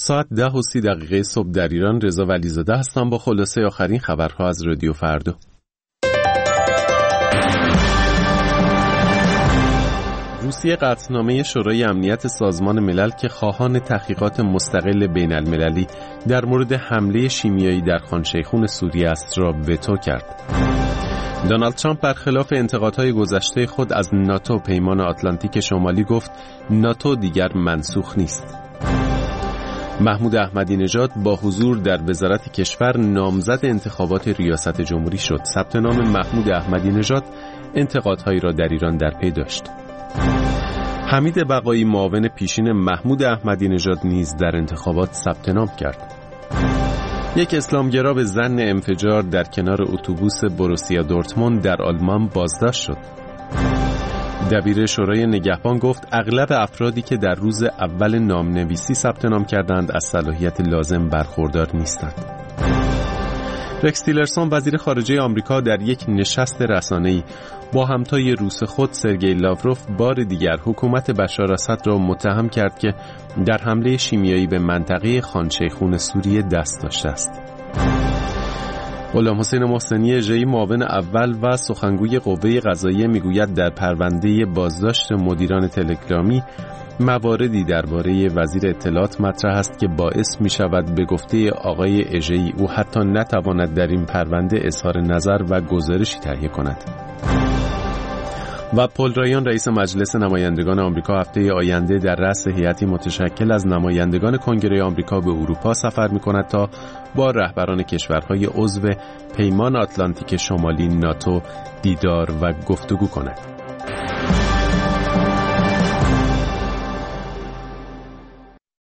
ساعت 10:30 صبح در ایران. رضا ولیزاده هستم با خلاصه آخرین خبرها از رادیو فردا. روسیه قطعنامه شورای امنیت سازمان ملل که خواهان تحقیقات مستقل بین المللی در مورد حمله شیمیایی در خان شیخون سوریه است را وتو کرد. دونالد ترامپ برخلاف انتقادهای گذشته خود از ناتو پیمان آتلانتیک شمالی گفت ناتو دیگر منسوخ نیست. محمود احمدی نژاد با حضور در وزارت کشور نامزد انتخابات ریاست جمهوری شد. ثبت نام محمود احمدی نژاد انتقادهایی را در ایران در پی داشت. حمید بقایی معاون پیشین محمود احمدی نژاد نیز در انتخابات ثبت نام کرد. یک اسلامگرا به ظن انفجار در کنار اتوبوس بروسیا دورتموند در آلمان بازداشت شد. دبیر شورای نگهبان گفت اغلب افرادی که در روز اول نامنویسی ثبت نام کردند از صلاحیت لازم برخوردار نیستند. رکس تیلرسون وزیر خارجه آمریکا در یک نشست رسانه‌ای با همتای روس خود سرگئی لاوروف بار دیگر حکومت بشار اسد را متهم کرد که در حمله شیمیایی به منطقه خان شیخون سوریه دست داشته است. غلام حسین محسنی ژی معاون اول و سخنگوی قوه قضاییه میگوید در پرونده بازداشت مدیران تلگرامی مواردی درباره وزیر اطلاعات مطرح است که باعث می شود به گفته آقای اژه‌ای او حتی نتواند در این پرونده اظهار نظر و گزارشی تهیه کند. و پل رایان رئیس مجلس نمایندگان آمریکا هفته آینده در رأس هیئتی متشکل از نمایندگان کنگره آمریکا به اروپا سفر می کند تا با رهبران کشورهای عضو پیمان آتلانتیک شمالی ناتو دیدار و گفتگو کند.